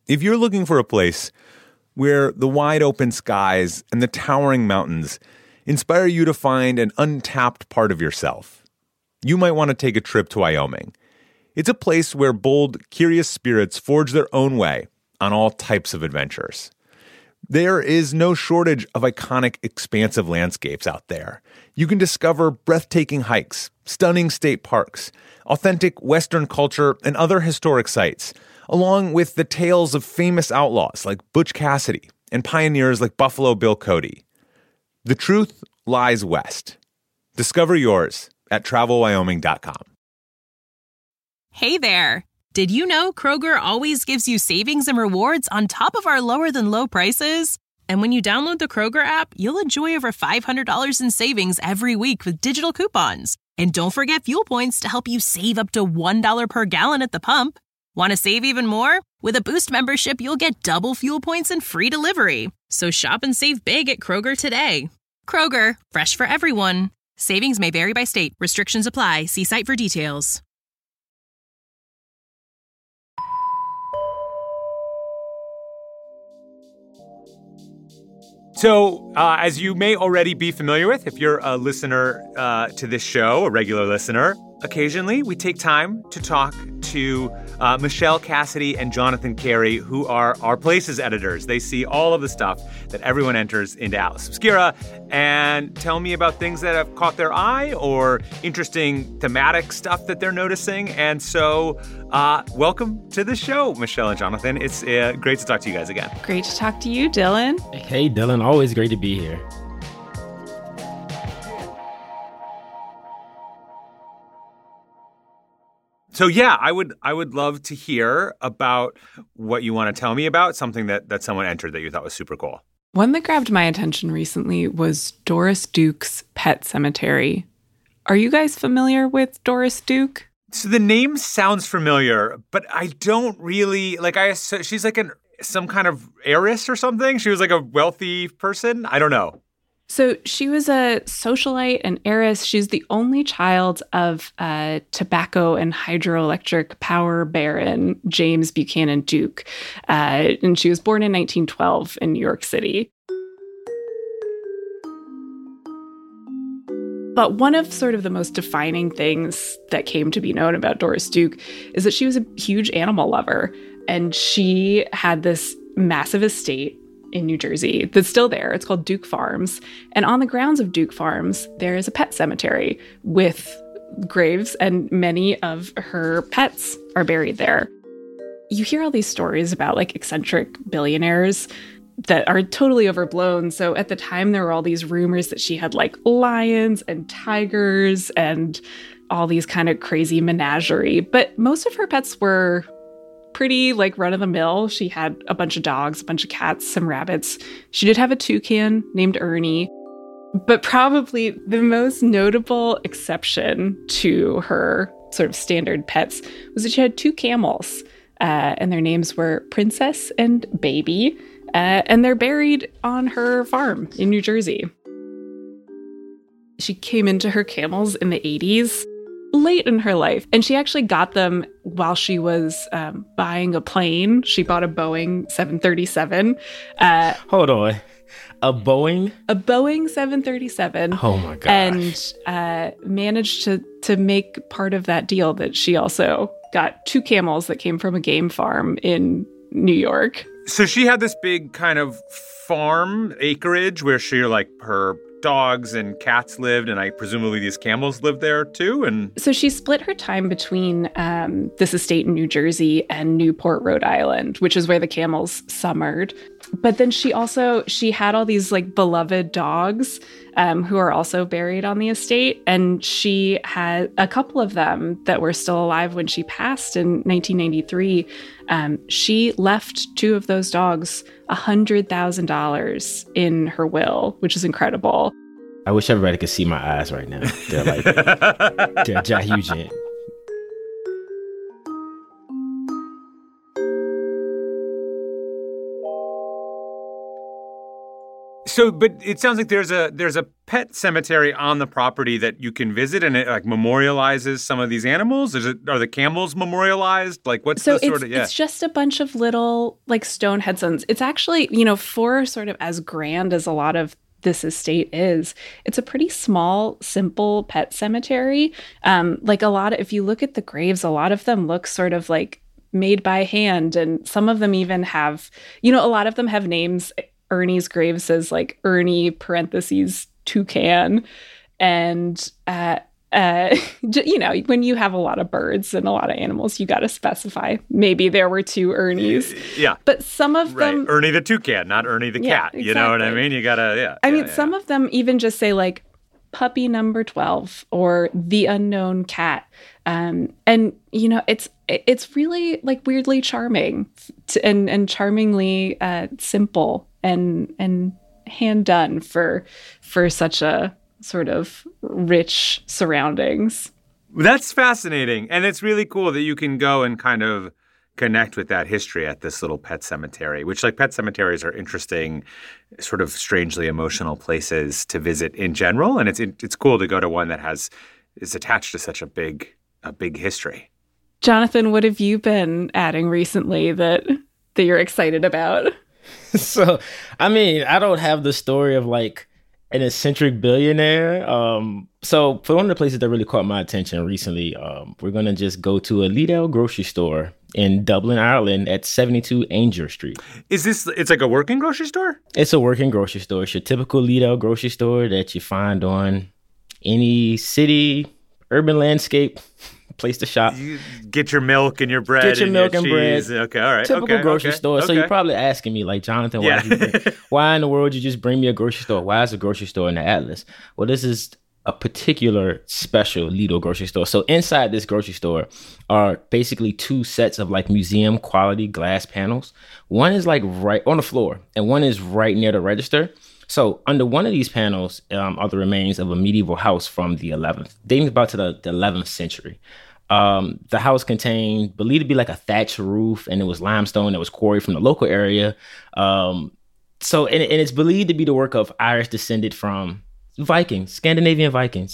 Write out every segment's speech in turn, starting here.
If you're looking for a place where the wide open skies and the towering mountains inspire you to find an untapped part of yourself, you might want to take a trip to Wyoming. It's a place where bold, curious spirits forge their own way on all types of adventures. There is no shortage of iconic, expansive landscapes out there. You can discover breathtaking hikes, stunning state parks, authentic Western culture, and other historic sites, along with the tales of famous outlaws like Butch Cassidy and pioneers like Buffalo Bill Cody. The truth lies west. Discover yours at travelwyoming.com. Hey there! Did you know Kroger always gives you savings and rewards on top of our lower-than-low prices? And when you download the Kroger app, you'll enjoy over $500 in savings every week with digital coupons. And don't forget fuel points to help you save up to $1 per gallon at the pump. Want to save even more? With a Boost membership, you'll get double fuel points and free delivery. So shop and save big at Kroger today. Kroger, fresh for everyone. Savings may vary by state. Restrictions apply. See site for details. So, as you may already be familiar with, if you're a listener to this show, a regular listener, occasionally we take time to talk to Michelle Cassidy and Jonathan Carey, who are our Places editors. They see all of the stuff that everyone enters into Atlas Obscura and tell me about things that have caught their eye or interesting thematic stuff that they're noticing. And so, welcome to the show, Michelle and Jonathan. It's great to talk to you guys again. Great to talk to you, Dylan. Hey, Dylan. Always great to be here. So yeah, I would love to hear about what you want to tell me about, something that someone entered that you thought was super cool. One that grabbed my attention recently was Doris Duke's Pet Cemetery. Are you guys familiar with Doris Duke? So the name sounds familiar, but I don't really she's like some kind of heiress or something. She was like a wealthy person. I don't know. So she was a socialite and heiress. She's the only child of tobacco and hydroelectric power baron James Buchanan Duke. And she was born in 1912 in New York City. But one of sort of the most defining things that came to be known about Doris Duke is that she was a huge animal lover. And she had this massive estate in New Jersey that's still there. It's called Duke Farms. And on the grounds of Duke Farms, there is a pet cemetery with graves, and many of her pets are buried there. You hear all these stories about like eccentric billionaires that are totally overblown. So at the time, there were all these rumors that she had like lions and tigers and all these kind of crazy menagerie. But most of her pets were pretty like run-of-the-mill. She had a bunch of dogs, a bunch of cats, some rabbits. She did have a toucan named Ernie. But probably the most notable exception to her sort of standard pets was that she had two camels, and their names were Princess and Baby, and they're buried on her farm in New Jersey. She came into her camels in the 80s. Late in her life. And she actually got them while she was buying a plane. She bought a Boeing 737. Hold on. A Boeing? A Boeing 737. Oh my gosh. And managed to make part of that deal that she also got two camels that came from a game farm in New York. So she had this big kind of farm acreage where her dogs and cats lived, and presumably these camels lived there too. And so she split her time between this estate in New Jersey and Newport, Rhode Island, which is where the camels summered. But then she had all these like beloved dogs who are also buried on the estate. And she had a couple of them that were still alive when she passed in 1993. She left two of those dogs $100,000 in her will, which is incredible. I wish everybody could see my eyes right now. They're like, they're Jahugent. So, but it sounds like there's a pet cemetery on the property that you can visit, and it like memorializes some of these animals. Are the camels memorialized? Like, what's the sort of? Yeah, it's just a bunch of little like stone headstones. It's actually, for sort of as grand as a lot of this estate is, it's a pretty small, simple pet cemetery. Like if you look at the graves, a lot of them look sort of like made by hand, and some of them even have, a lot of them have names. Ernie's grave says like Ernie parentheses toucan, and when you have a lot of birds and a lot of animals, you got to specify maybe there were two Ernies. Yeah, but some of them, Ernie the toucan, not Ernie the cat. Exactly. You know what I mean? You gotta, some of them even just say like puppy number 12 or the unknown cat, and it's really like weirdly charming and charmingly simple and hand done for such a sort of rich surroundings. That's fascinating. And it's really cool that you can go and kind of connect with that history at this little pet cemetery, which like pet cemeteries are interesting, sort of strangely emotional places to visit in general. And it's cool to go to one that is attached to such a big history. Jonathan, what have you been adding recently that you're excited about? So, I mean, I don't have the story of like an eccentric billionaire. So for one of the places that really caught my attention recently, we're going to just go to a Lidl grocery store in Dublin, Ireland at 72 Ainger Street. It's like a working grocery store? It's a working grocery store. It's your typical Lidl grocery store that you find on any city, urban landscape place to shop. You get your milk and your bread. Get your milk and cheese. bread. Okay, all right. Typical grocery store. So you're probably asking me, like, Jonathan, why in the world you just bring me a grocery store? Why is a grocery store in the Atlas? Well, this is a particular special Lidl grocery store. So inside this grocery store are basically two sets of like museum quality glass panels. One is like right on the floor and one is right near the register. So under one of these panels are the remains of a medieval house from the 11th, dating about to the 11th century. The house contained, believed to be like a thatched roof, and it was limestone that was quarried from the local area. And it's believed to be the work of Irish descended from Vikings, Scandinavian Vikings.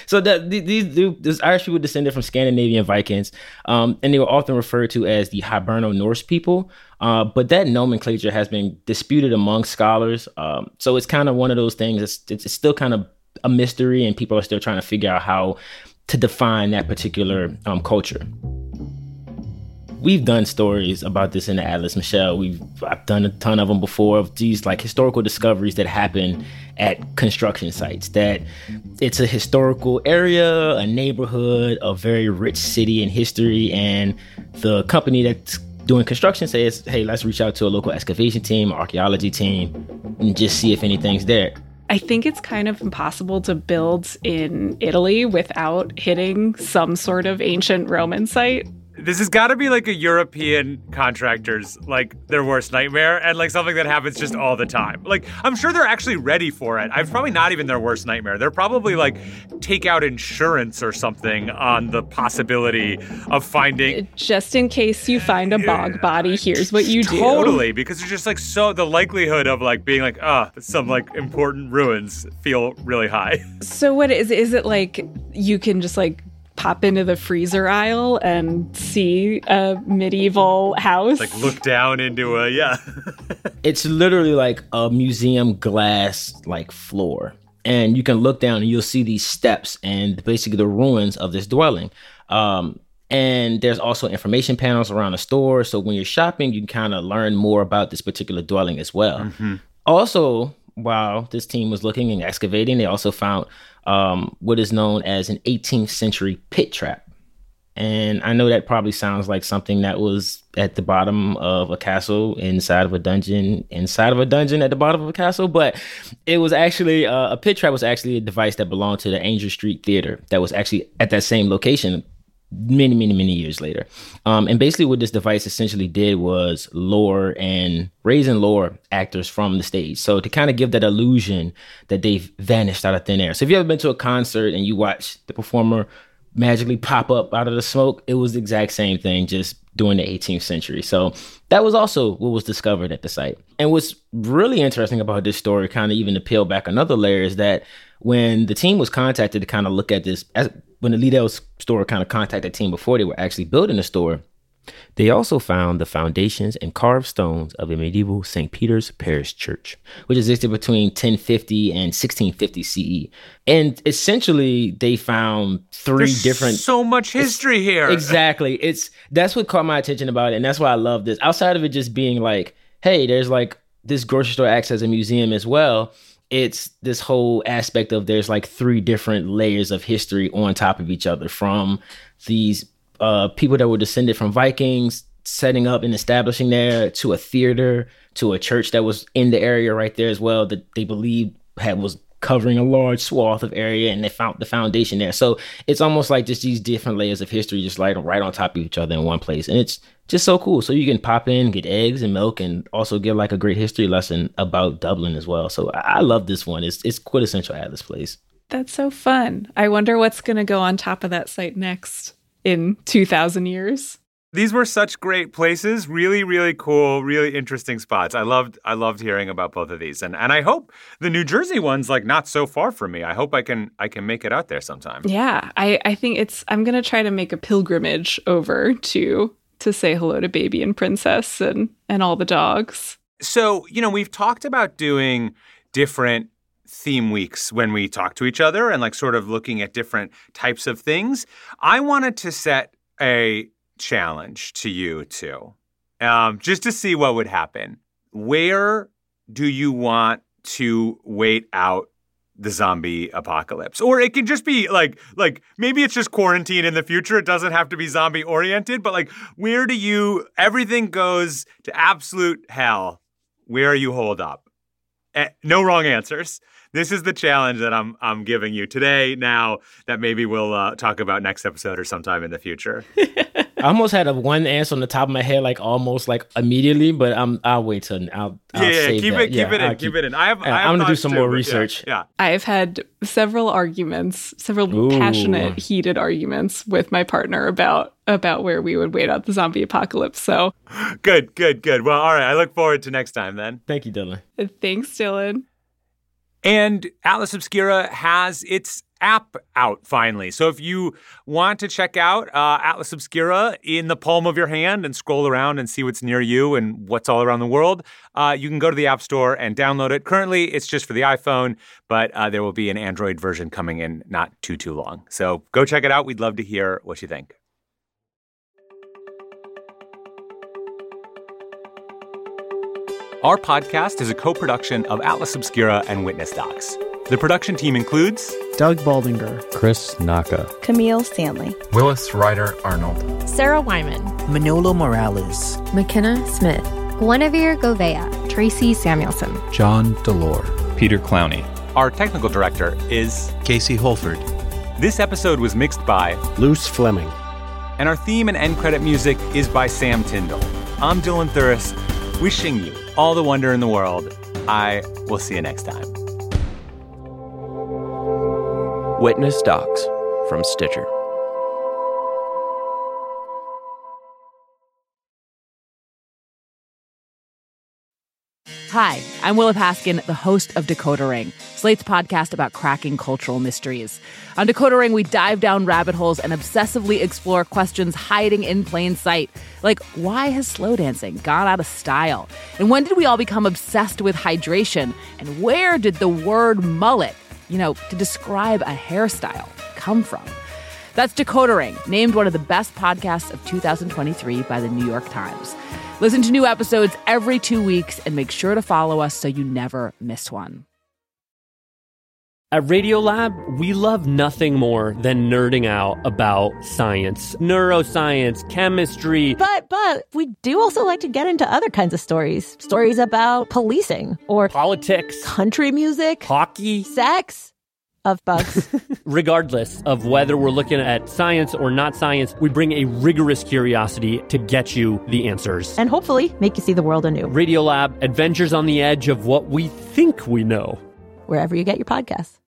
These Irish people descended from Scandinavian Vikings, and they were often referred to as the Hiberno Norse people. But that nomenclature has been disputed among scholars. So it's kind of one of those things. It's still kind of a mystery, and people are still trying to figure out how to define that particular culture. We've done stories about this in the Atlas, Michelle. I've done a ton of them before, of these like historical discoveries that happen at construction sites, that it's a historical area, a neighborhood, a very rich city in history, and the company that's doing construction says, hey, let's reach out to a local excavation team, archaeology team, and just see if anything's there. I think it's kind of impossible to build in Italy without hitting some sort of ancient Roman site. This has got to be like a European contractor's, like, their worst nightmare, and like something that happens just all the time. Like, I'm sure they're actually ready for it. It's probably not even their worst nightmare. They're probably like take out insurance or something on the possibility of finding. Just in case you find a bog body, here's what you do. Totally, because it's just like so the likelihood of like being like, some like important ruins feel really high. So what is it like you can just like pop into the freezer aisle and see a medieval house? Like look down into It's literally like a museum glass like floor. And you can look down and you'll see these steps and basically the ruins of this dwelling. And there's also information panels around the store. So when you're shopping, you can kind of learn more about this particular dwelling as well. Mm-hmm. Also, while this team was looking and excavating, they also found what is known as an 18th century pit trap. And I know that probably sounds like something that was at the bottom of a castle, inside of a dungeon at the bottom of a castle. But it was actually, a pit trap was actually a device that belonged to the Ainger Street Theater that was actually at that same location many, many, many years later. And basically what this device essentially did was raise and lower actors from the stage. So to kind of give that illusion that they've vanished out of thin air. So if you ever been to a concert and you watch the performer magically pop up out of the smoke, it was the exact same thing, just during the 18th century. So that was also what was discovered at the site. And what's really interesting about this story, kind of even to peel back another layer, is that when the team was contacted to kind of look at this, when the Liddell store kind of contacted the team before they were actually building the store, they also found the foundations and carved stones of a medieval St. Peter's Parish Church, which existed between 1050 and 1650 CE. And essentially, they found There's so much history here. Exactly. That's what caught my attention about it. And that's why I love this. Outside of it just being like, hey, there's like this grocery store acts as a museum as well. It's this whole aspect of there's like 3 different layers of history on top of each other, from these people that were descended from Vikings setting up and establishing there, to a theater, to a church that was in the area right there as well, that they believed was covering a large swath of area, and they found the foundation there. So it's almost like just these different layers of history just like right on top of each other in one place. And it's just so cool. So you can pop in, get eggs and milk, and also get like a great history lesson about Dublin as well. So I love this one. It's quintessential Atlas Place. That's so fun. I wonder what's going to go on top of that site next in 2,000 years. These were such great places. Really, really cool, really interesting spots. I loved hearing about both of these. And I hope the New Jersey one's like not so far from me. I hope I can make it out there sometime. Yeah, I think I'm going to try to make a pilgrimage over to say hello to Baby and Princess and all the dogs. So, we've talked about doing different theme weeks when we talk to each other and like sort of looking at different types of things. I wanted to set a challenge to you two, just to see what would happen. Where do you want to wait out the zombie apocalypse? Or it can just be like maybe it's just quarantine in the future. It doesn't have to be zombie oriented, but like where do everything goes to absolute hell. Where you hold up? No wrong answers. This is the challenge that I'm giving you today, now that maybe we'll talk about next episode or sometime in the future. I almost had one answer on the top of my head, like almost like immediately, but I'll wait till I'll save keep that. Keep it in. I'm going to do some more research. Yeah. I've had several passionate, heated arguments with my partner about where we would wait out the zombie apocalypse. So good. Well, all right. I look forward to next time then. Thank you, Dylan. Thanks, Dylan. And Atlas Obscura has its app out finally. So if you want to check out Atlas Obscura in the palm of your hand and scroll around and see what's near you and what's all around the world, you can go to the App Store and download it. Currently, it's just for the iPhone, but there will be an Android version coming in not too long. So go check it out. We'd love to hear what you think. Our podcast is a co-production of Atlas Obscura and Witness Docs. The production team includes Doug Baldinger, Chris Naka, Camille Stanley, Willis Ryder Arnold, Sarah Wyman, Manolo Morales, McKenna Smith, Guinevere Govea, Tracy Samuelson, John Delore, Peter Clowney. Our technical director is Casey Holford. This episode was mixed by Luce Fleming. And our theme and end credit music is by Sam Tyndall. I'm Dylan Thuris, wishing you all the wonder in the world. I will see you next time. Witness Docs from Stitcher. Hi, I'm Willa Paskin, the host of Decoder Ring, Slate's podcast about cracking cultural mysteries. On Decoder Ring, we dive down rabbit holes and obsessively explore questions hiding in plain sight. Like, why has slow dancing gone out of style? And when did we all become obsessed with hydration? And where did the word mullet, to describe a hairstyle, come from? That's Decoder Ring, named one of the best podcasts of 2023 by the New York Times. Listen to new episodes every 2 weeks and make sure to follow us so you never miss one. At Radiolab, we love nothing more than nerding out about science, neuroscience, chemistry. But we do also like to get into other kinds of stories. Stories about policing or politics, country music, hockey, sex. Of bugs. Regardless of whether we're looking at science or not science, we bring a rigorous curiosity to get you the answers. And hopefully make you see the world anew. Radiolab, adventures on the edge of what we think we know. Wherever you get your podcasts.